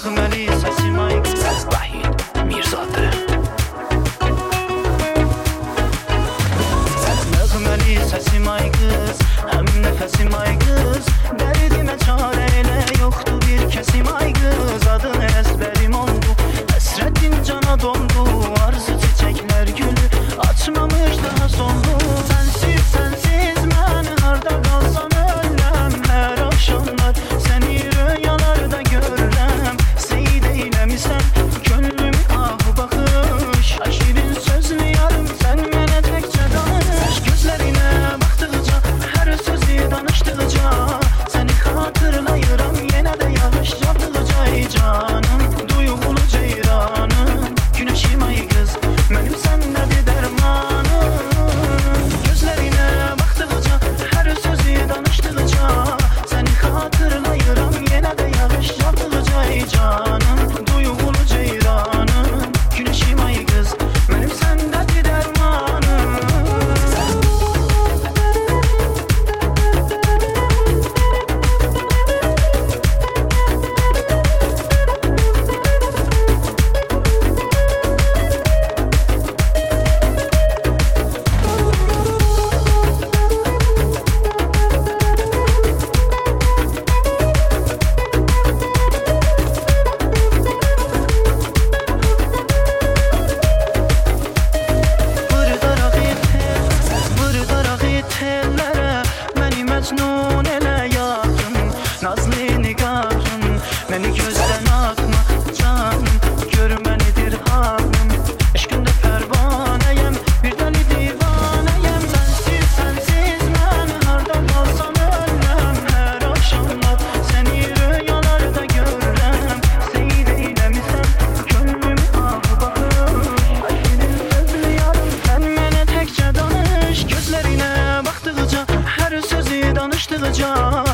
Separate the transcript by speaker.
Speaker 1: nəğməli səsim ay qız
Speaker 2: Vahid Mirzadə
Speaker 1: Nəğməli səsim ay qız həm nəfəsim ay qız Dərdimə çarə elə yoxdur bir kəsim ay qız Adın əzbərim oldu həsrətin cana dondu Arzu çiçəklər gülü açmamış daha sondu Sənsiz sənsiz mən harda qalsam öləm Hər axşamlar səni rüyalarda görürəm Seyid eyləmisən könlümü ahı baxış Şirin sözlü yarım sən mənə təkcə danış Gözlərinə baxdıqca hər sözü danışdıqca Səni xatırlayıram yenə də yağış yağdıqca Ey canım duyğulu ceyranım Günəşim ay qız mənim səndədir dərmanım Gözlərinə baxdıqca hər sözü danışdıqca Səni xatırlayıram yenə də yağış yağdıqca Ey canım duyğulu ceyranım Günəşim ay qız mənim səndədir dərmanım Vırdaraq tellərə Məni məcnun elə yaxın Nazlı niqahın Məni gözdən atma canım Gör mənidir halım Eşqində pərvanəyəm Bir dəli divanəyəm Sənsiz sənsiz mən harda qalsam öləm Hər axşamlar səni rüyalarda görürəm Seyid eyləmisən könlümü ahı baxır Şirin sözlü yarım sən mənə təkcə danış Gözlərinə baxdıqca hər sözü danışdıqca